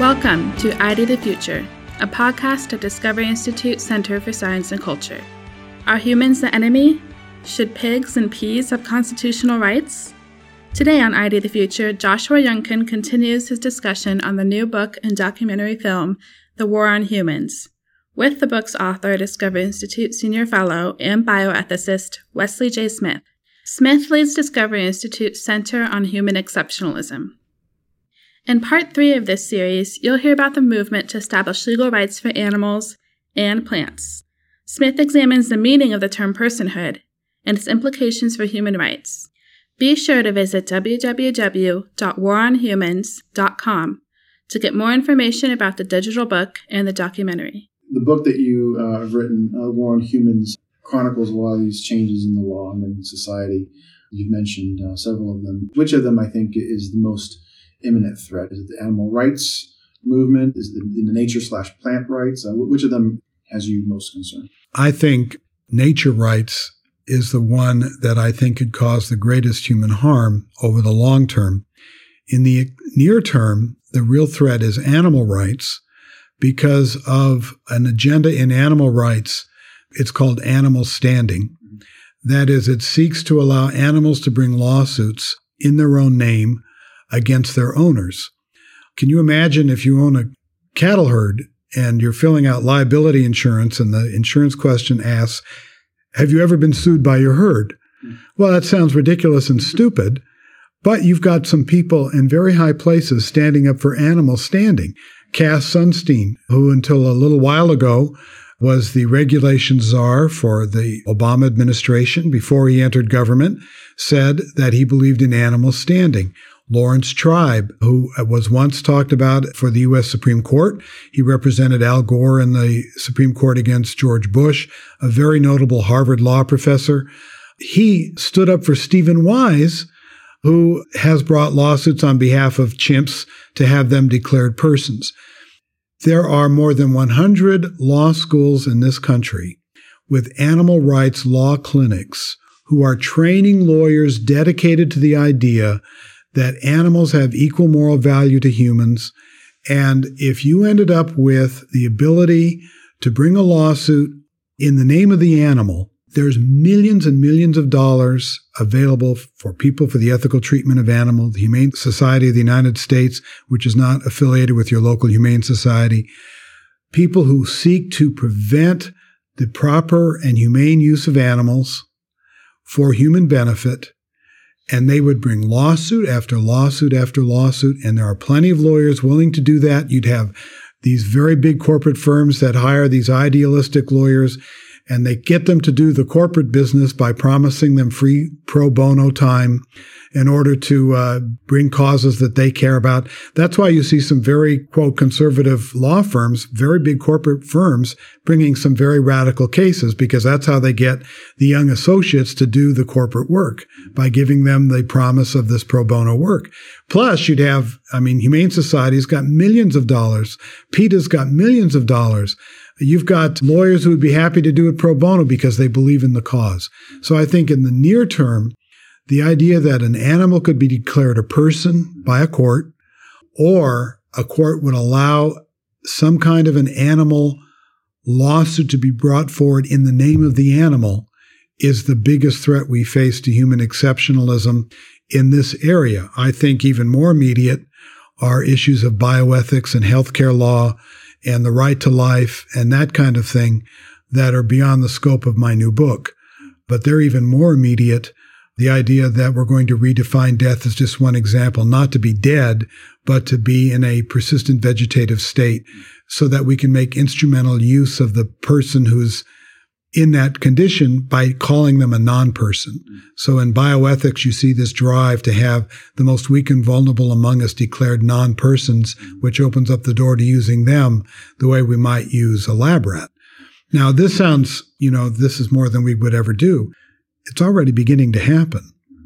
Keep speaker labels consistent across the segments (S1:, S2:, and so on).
S1: Welcome to ID the Future, a podcast of Discovery Institute Center for Science and Culture. Are humans the enemy? Should pigs and peas have constitutional rights? Today on ID the Future, Joshua Youngkin continues his discussion on the new book and documentary film, The War on Humans, with the book's author, Discovery Institute Senior Fellow and bioethicist Wesley J. Smith. Smith leads Discovery Institute's Center on Human Exceptionalism. In Part 3 of this series, you'll hear about the movement to establish legal rights for animals and plants. Smith examines the meaning of the term personhood and its implications for human rights. Be sure to visit www.waronhumans.com to get more information about the digital book and the documentary.
S2: The book that you have written, War on Humans, chronicles a lot of these changes in the law and in society. You've mentioned several of them. Which of them, I think, is the most imminent threat? Is it the animal rights movement? Is it the nature/plant rights? Which of them has you most concerned?
S3: I think nature rights is the one that I think could cause the greatest human harm over the long term. In the near term, the real threat is animal rights because of an agenda in animal rights. It's called animal standing. That is, it seeks to allow animals to bring lawsuits in their own name against their owners. Can you imagine if you own a cattle herd and you're filling out liability insurance and the insurance question asks, have you ever been sued by your herd? Well, that sounds ridiculous and stupid, but you've got some people in very high places standing up for animal standing. Cass Sunstein, who until a little while ago was the regulation czar for the Obama administration before he entered government, said that he believed in animal standing. Lawrence Tribe, who was once talked about for the U.S. Supreme Court. He represented Al Gore in the Supreme Court against George Bush, a very notable Harvard law professor. He stood up for Stephen Wise, who has brought lawsuits on behalf of chimps to have them declared persons. There are more than 100 law schools in this country with animal rights law clinics who are training lawyers dedicated to the idea that animals have equal moral value to humans. And if you ended up with the ability to bring a lawsuit in the name of the animal, there's millions and millions of dollars available for people for the ethical treatment of animals, the Humane Society of the United States, which is not affiliated with your local Humane Society, people who seek to prevent the proper and humane use of animals for human benefit. And they would bring lawsuit after lawsuit after lawsuit, and there are plenty of lawyers willing to do that. You'd have these very big corporate firms that hire these idealistic lawyers, and they get them to do the corporate business by promising them free pro bono time in order to bring causes that they care about. That's why you see some very, quote, conservative law firms, very big corporate firms, bringing some very radical cases, because that's how they get the young associates to do the corporate work, by giving them the promise of this pro bono work. Plus, you'd have, Humane Society's got millions of dollars. PETA's got millions of dollars. You've got lawyers who would be happy to do it pro bono because they believe in the cause. So I think in the near term, the idea that an animal could be declared a person by a court, or a court would allow some kind of an animal lawsuit to be brought forward in the name of the animal, is the biggest threat we face to human exceptionalism in this area. I think even more immediate are issues of bioethics and healthcare law and the right to life and that kind of thing that are beyond the scope of my new book. But they're even more immediate. The idea that we're going to redefine death is just one example, not to be dead, but to be in a persistent vegetative state so that we can make instrumental use of the person who's in that condition by calling them a non-person. So in bioethics, you see this drive to have the most weak and vulnerable among us declared non-persons, which opens up the door to using them the way we might use a lab rat. Now, this sounds, this is more than we would ever do. It's already beginning to happen.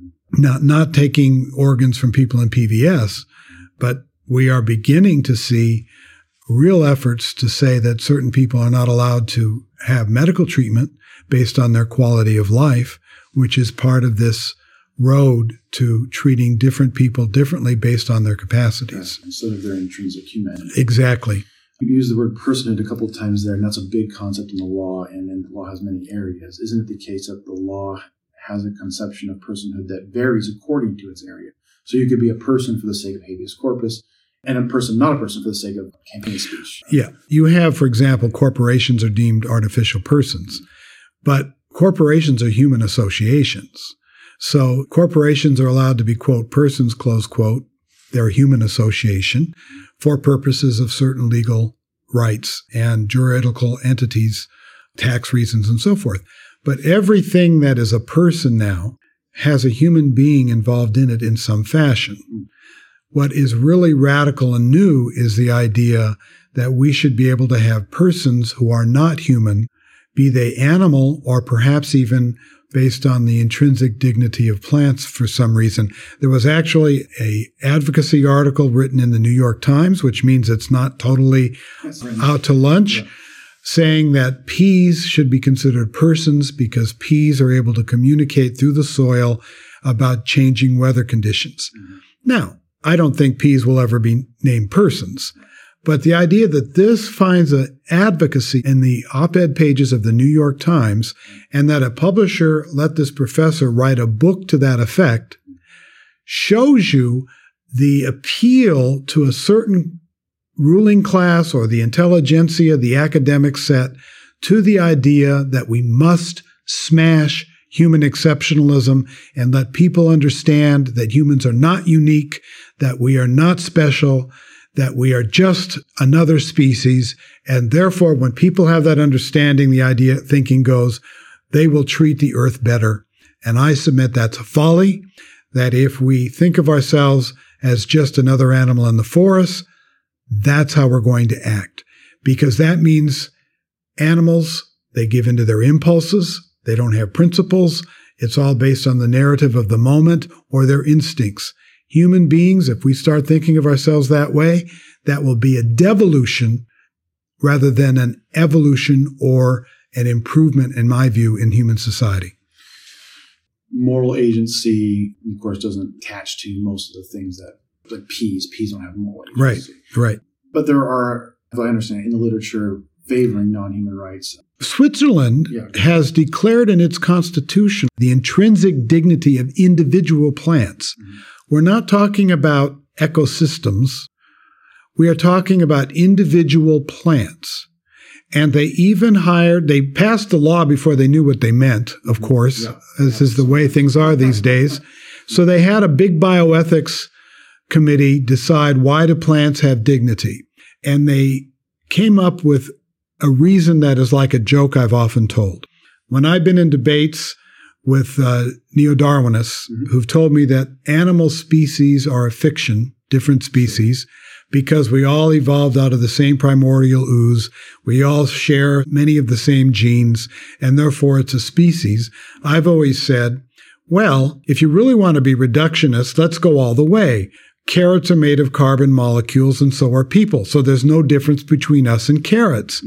S3: Not taking organs from people in PVS, but we are beginning to see real efforts to say that certain people are not allowed to have medical treatment based on their quality of life, which is part of this road to treating different people differently based on their capacities.
S2: Instead of their intrinsic humanity.
S3: Exactly.
S2: You use the word personhood a couple of times there, and that's a big concept in the law, and then the law has many areas. Isn't it the case that the law has a conception of personhood that varies according to its area? So you could be a person for the sake of habeas corpus, and a person not a person for the sake of campaign speech.
S3: Yeah. You have, for example, corporations are deemed artificial persons, but corporations are human associations. So corporations are allowed to be, quote, persons, close quote. They're a human association for purposes of certain legal rights and juridical entities, tax reasons, and so forth. But everything that is a person now has a human being involved in it in some fashion. What is really radical and new is the idea that we should be able to have persons who are not human, be they animal or perhaps even based on the intrinsic dignity of plants for some reason. There was actually an advocacy article written in the New York Times, which means it's not totally out to lunch, saying that peas should be considered persons because peas are able to communicate through the soil about changing weather conditions. Now, I don't think peas will ever be named persons. But the idea that this finds an advocacy in the op-ed pages of the New York Times and that a publisher let this professor write a book to that effect shows you the appeal to a certain ruling class or the intelligentsia, the academic set, to the idea that we must smash human exceptionalism and let people understand that humans are not unique, that we are not special, that we are just another species, and therefore when people have that understanding, the idea, thinking goes, they will treat the earth better. And I submit that's a folly, that if we think of ourselves as just another animal in the forest, that's how we're going to act. Because that means animals, they give into their impulses, they don't have principles, it's all based on the narrative of the moment or their instincts. Human beings, if we start thinking of ourselves that way, that will be a devolution rather than an evolution or an improvement, in my view, in human society.
S2: Moral agency, of course, doesn't attach to most of the things that, like peas. Peas don't have moral agency.
S3: Right.
S2: But there are, as I understand, in the literature favoring non-human rights.
S3: Switzerland has declared in its constitution the intrinsic dignity of individual plants. We're not talking about ecosystems. We are talking about individual plants. And they even they passed the law before they knew what they meant, of course. This is the way things are these days. So they had a big bioethics committee decide why do plants have dignity. And they came up with a reason that is like a joke I've often told. When I've been in debates with neo-Darwinists who've told me that animal species are a fiction, different species, because we all evolved out of the same primordial ooze, we all share many of the same genes, and therefore it's a species, I've always said, well, if you really want to be reductionist, let's go all the way. Carrots are made of carbon molecules, and so are people. So there's no difference between us and carrots.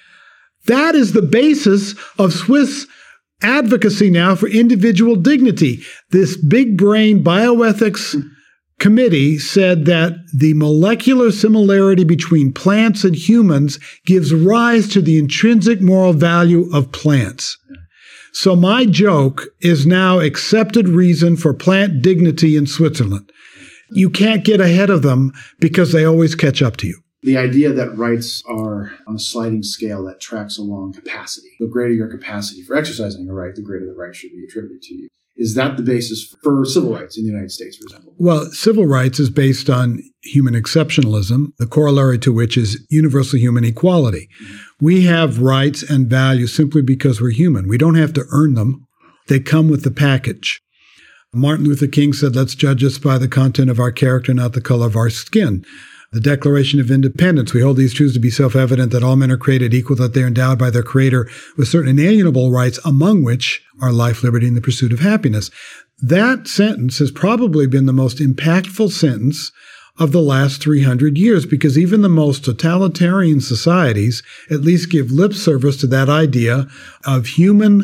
S3: That is the basis of Swiss advocacy now for individual dignity. This big brain bioethics committee said that the molecular similarity between plants and humans gives rise to the intrinsic moral value of plants. So my joke is now accepted reason for plant dignity in Switzerland. You can't get ahead of them because they always catch up to you.
S2: The idea that rights are on a sliding scale that tracks along capacity. The greater your capacity for exercising a right, the greater the right should be attributed to you. Is that the basis for civil rights in the United States, for example?
S3: Well, civil rights is based on human exceptionalism, the corollary to which is universal human equality. We have rights and values simply because we're human. We don't have to earn them. They come with the package. Martin Luther King said, let's judge us by the content of our character, not the color of our skin. The Declaration of Independence, we hold these truths to be self-evident that all men are created equal, that they are endowed by their Creator with certain inalienable rights, among which are life, liberty, and the pursuit of happiness. That sentence has probably been the most impactful sentence of the last 300 years, because even the most totalitarian societies at least give lip service to that idea of human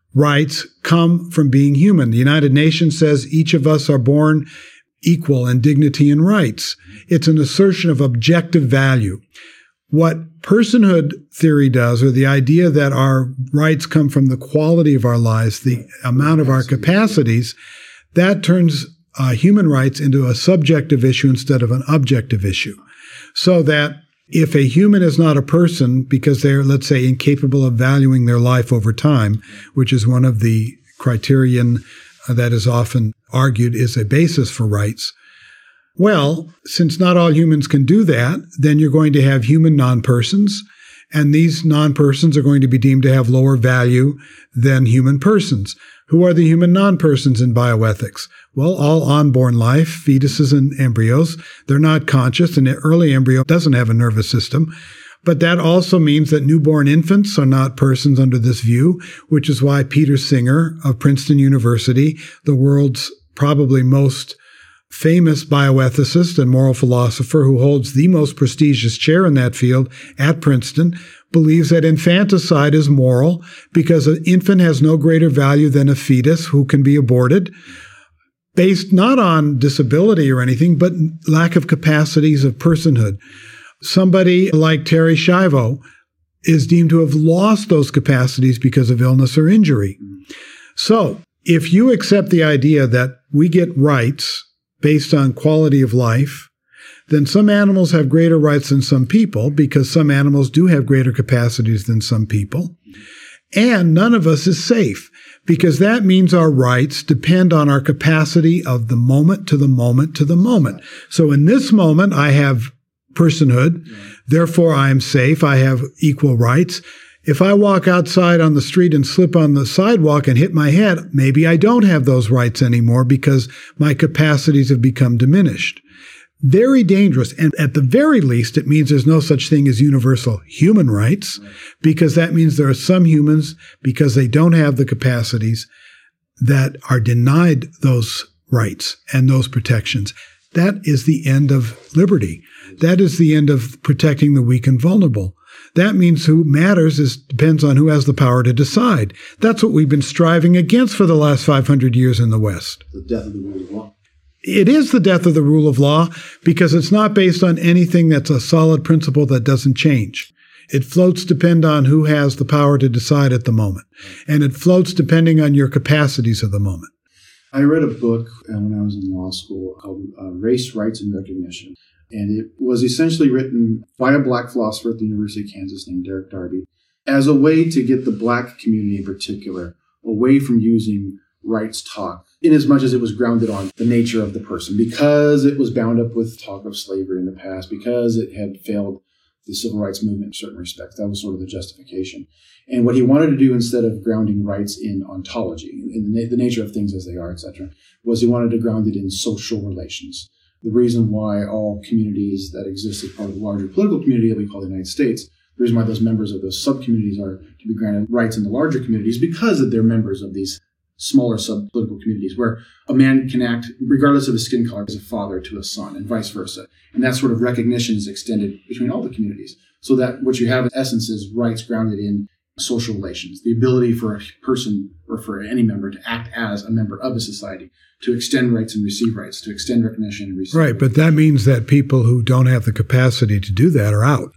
S3: rights come from being human. The United Nations says each of us are born equal in dignity and rights. It's an assertion of objective value. What personhood theory does, or the idea that our rights come from the quality of our lives, the amount of our capacities, that turns human rights into a subjective issue instead of an objective issue. So that if a human is not a person because they're, let's say, incapable of valuing their life over time, which is one of the criterion that is often argued is a basis for rights, well, since not all humans can do that, then you're going to have human non-persons, and these non-persons are going to be deemed to have lower value than human persons. Who are the human non-persons in bioethics? Well, all unborn life, fetuses and embryos. They're not conscious. An early embryo doesn't have a nervous system. But that also means that newborn infants are not persons under this view, which is why Peter Singer of Princeton University, the world's probably most famous bioethicist and moral philosopher who holds the most prestigious chair in that field at Princeton, believes that infanticide is moral because an infant has no greater value than a fetus who can be aborted, based not on disability or anything, but lack of capacities of personhood. Somebody like Terri Schiavo is deemed to have lost those capacities because of illness or injury. So if you accept the idea that we get rights based on quality of life, then some animals have greater rights than some people because some animals do have greater capacities than some people. And none of us is safe because that means our rights depend on our capacity of the moment to the moment to the moment. So in this moment, I have personhood. Therefore, I am safe. I have equal rights. If I walk outside on the street and slip on the sidewalk and hit my head, maybe I don't have those rights anymore because my capacities have become diminished. Very dangerous. And at the very least, it means there's no such thing as universal human rights, because that means there are some humans, because they don't have the capacities, that are denied those rights and those protections. That is the end of liberty. That is the end of protecting the weak and vulnerable. That means who matters depends on who has the power to decide. That's what we've been striving against for the last 500 years in the West.
S2: The death of the rule of law.
S3: It is the death of the rule of law because it's not based on anything that's a solid principle that doesn't change. It floats depend on who has the power to decide at the moment. And it floats depending on your capacities of the moment.
S2: I read a book when I was in law school called Race, Rights, and Recognition. And it was essentially written by a black philosopher at the University of Kansas named Derek Darby as a way to get the black community in particular away from using rights talk, in as much as it was grounded on the nature of the person, because it was bound up with talk of slavery in the past, because it had failed the civil rights movement in certain respects. That was sort of the justification. And what he wanted to do, instead of grounding rights in ontology, in the nature of things as they are, etc., was he wanted to ground it in social relations. The reason why all communities that exist as part of the larger political community that we call the United States, the reason why those members of those sub-communities are to be granted rights in the larger communities, because that they're members of these smaller sub-political communities where a man can act, regardless of his skin color, as a father to a son and vice versa. And that sort of recognition is extended between all the communities. So that what you have in essence is rights grounded in social relations, the ability for a person or for any member to act as a member of a society, to extend rights and receive rights, to extend recognition and receive rights.
S3: But that means that people who don't have the capacity to do that are out.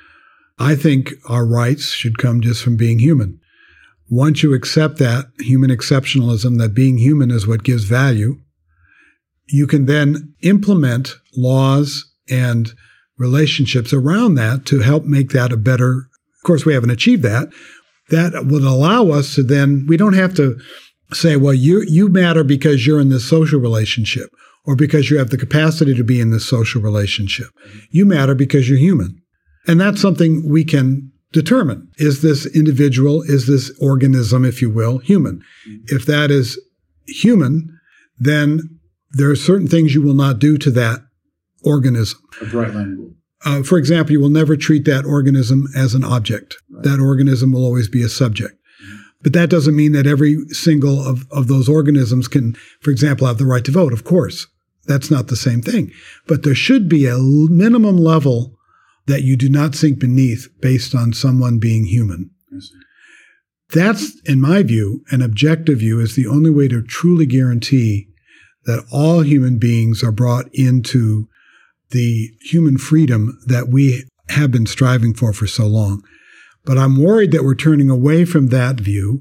S3: I think our rights should come just from being human. Once you accept that human exceptionalism, that being human is what gives value, you can then implement laws and relationships around that to help make that a better. Of course, we haven't achieved that. That would allow us to then, we don't have to say, well, you matter because you're in this social relationship or because you have the capacity to be in this social relationship. You matter because you're human. And that's something we can determine. Is this individual, is this organism, if you will, human? If that is human, then there are certain things you will not do to that organism.
S2: A bright line rule.
S3: For example, you will never treat that organism as an object. Right. That organism will always be a subject. But that doesn't mean that every single of those organisms can, for example, have the right to vote. Of course, that's not the same thing. But there should be a minimum level that you do not sink beneath based on someone being human.
S2: Yes.
S3: That's, in my view, an objective view, is the only way to truly guarantee that all human beings are brought into the human freedom that we have been striving for so long. But I'm worried that we're turning away from that view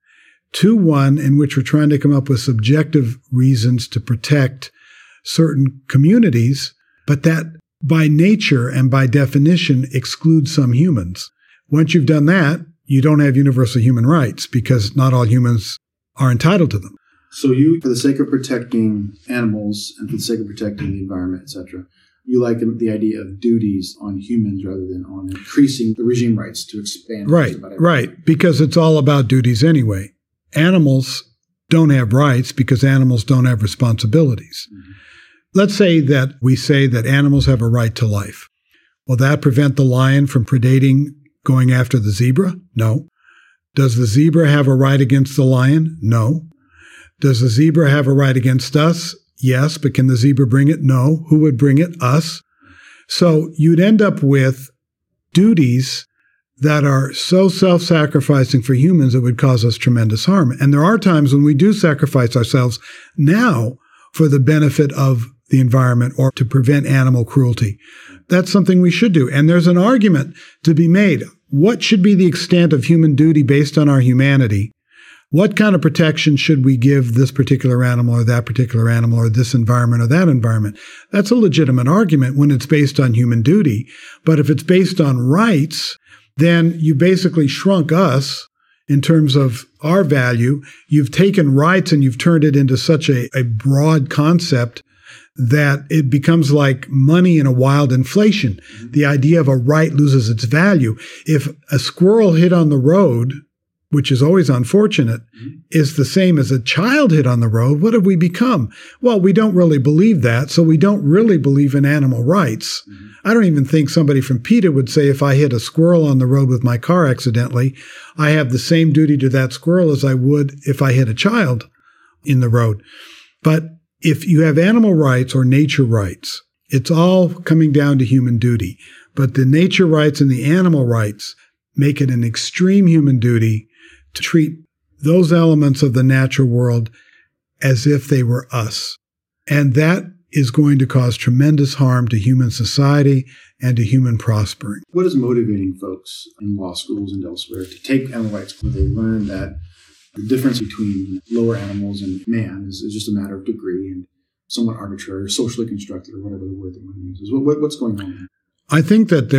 S3: to one in which we're trying to come up with subjective reasons to protect certain communities, but that by nature and by definition excludes some humans. Once you've done that, you don't have universal human rights because not all humans are entitled to them.
S2: So you, for the sake of protecting animals and for the sake of protecting the environment, etc., you like the idea of duties on humans rather than on increasing the regime rights to expand.
S3: Right, because it's all about duties anyway. Animals don't have rights because animals don't have responsibilities. Mm-hmm. Let's say that we say that animals have a right to life. Will that prevent the lion from predating, going after the zebra? No. Does the zebra have a right against the lion? No. Does the zebra have a right against us? Yes, but can the zebra bring it? No. Who would bring it? Us. So you'd end up with duties that are so self-sacrificing for humans it would cause us tremendous harm. And there are times when we do sacrifice ourselves now for the benefit of the environment or to prevent animal cruelty. That's something we should do. And there's an argument to be made. What should be the extent of human duty based on our humanity? What kind of protection should we give this particular animal or that particular animal or this environment or that environment? That's a legitimate argument when it's based on human duty. But if it's based on rights, then you basically shrunk us in terms of our value. You've taken rights and you've turned it into such a broad concept that it becomes like money in a wild inflation. The idea of a right loses its value. If a squirrel hit on the road, which is always unfortunate, is the same as a child hit on the road, what have we become? Well, we don't really believe that, so we don't really believe in animal rights. I don't even think somebody from PETA would say if I hit a squirrel on the road with my car accidentally, I have the same duty to that squirrel as I would if I hit a child in the road. But if you have animal rights or nature rights, it's all coming down to human duty. But the nature rights and the animal rights make it an extreme human duty to treat those elements of the natural world as if they were us. And that is going to cause tremendous harm to human society and to human prospering.
S2: What is motivating folks in law schools and elsewhere to take animal rights when they learn that the difference between lower animals and man is just a matter of degree and somewhat arbitrary or socially constructed or whatever the word they want to use? What's going on there?
S3: I think that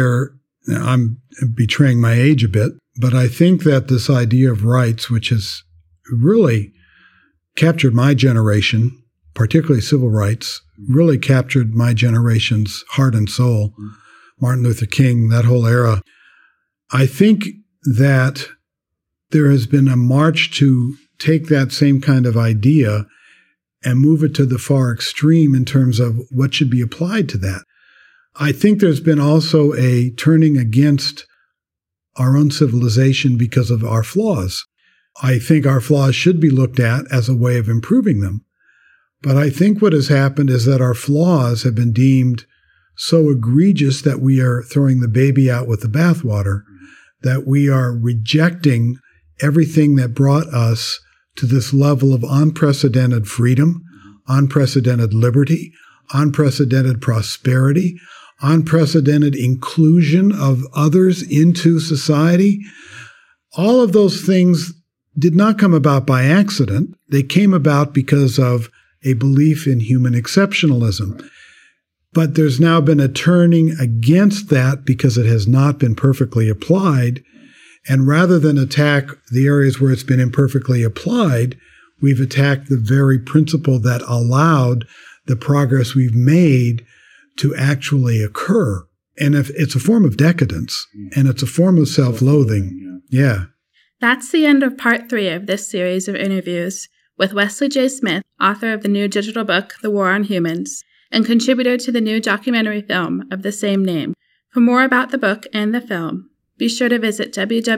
S3: I'm betraying my age a bit, but I think that this idea of rights, which has really captured my generation, particularly civil rights, really captured my generation's heart and soul, Martin Luther King, that whole era. I think that there has been a march to take that same kind of idea and move it to the far extreme in terms of what should be applied to that. I think there's been also a turning against our own civilization because of our flaws. I think our flaws should be looked at as a way of improving them. But I think what has happened is that our flaws have been deemed so egregious that we are throwing the baby out with the bathwater, that we are rejecting everything that brought us to this level of unprecedented freedom, unprecedented liberty, unprecedented prosperity, unprecedented inclusion of others into society. All of those things did not come about by accident. They came about because of a belief in human exceptionalism. But there's now been a turning against that because it has not been perfectly applied. And rather than attack the areas where it's been imperfectly applied, we've attacked the very principle that allowed the progress we've made to actually occur. And if it's a form of decadence, and it's a form of self-loathing. Yeah.
S1: That's the end of part 3 of this series of interviews with Wesley J. Smith, author of the new digital book, The War on Humans, and contributor to the new documentary film of the same name. For more about the book and the film, be sure to visit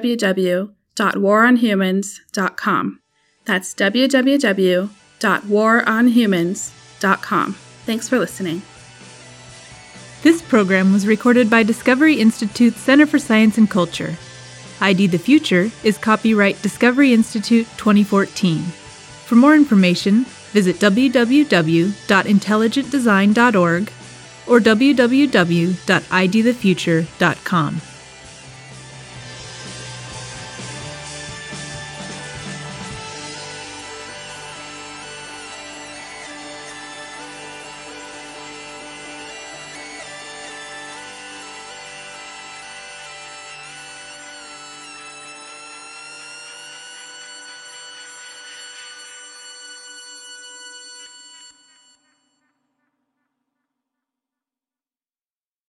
S1: www.waronhumans.com. That's www.waronhumans.com. Thanks for listening.
S4: This program was recorded by Discovery Institute's Center for Science and Culture. ID the Future is copyright Discovery Institute 2014. For more information, visit www.intelligentdesign.org or www.idthefuture.com.